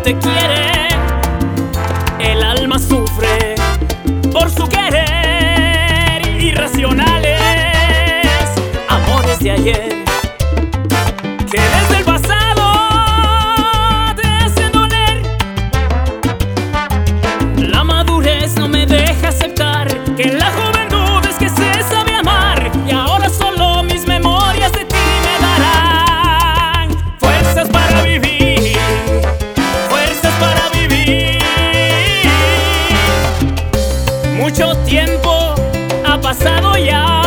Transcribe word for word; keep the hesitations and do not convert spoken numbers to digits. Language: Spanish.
te quiere, el alma sufre por su querer. Irracionales amores de ayer que desde el pasado te hacen doler. La madurez no me deja aceptar que en la juventud es que se sabe amar, y ahora solo mis memorias de ti me darán fuerzas para vivir, fuerzas para vivir. Mucho tiempo ha pasado ya